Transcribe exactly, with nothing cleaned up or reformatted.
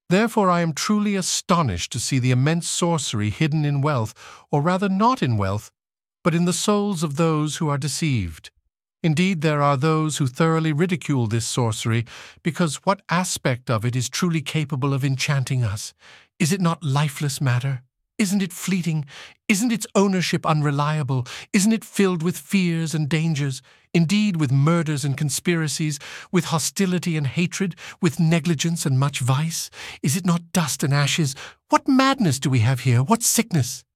Therefore I am truly astonished to see the immense sorcery hidden in wealth, or rather not in wealth, but in the souls of those who are deceived. Indeed, there are those who thoroughly ridicule this sorcery, because what aspect of it is truly capable of enchanting us? Is it not lifeless matter? Isn't it fleeting? Isn't its ownership unreliable? Isn't it filled with fears and dangers? Indeed, with murders and conspiracies, with hostility and hatred, with negligence and much vice? Is it not dust and ashes? What madness do we have here? What sickness?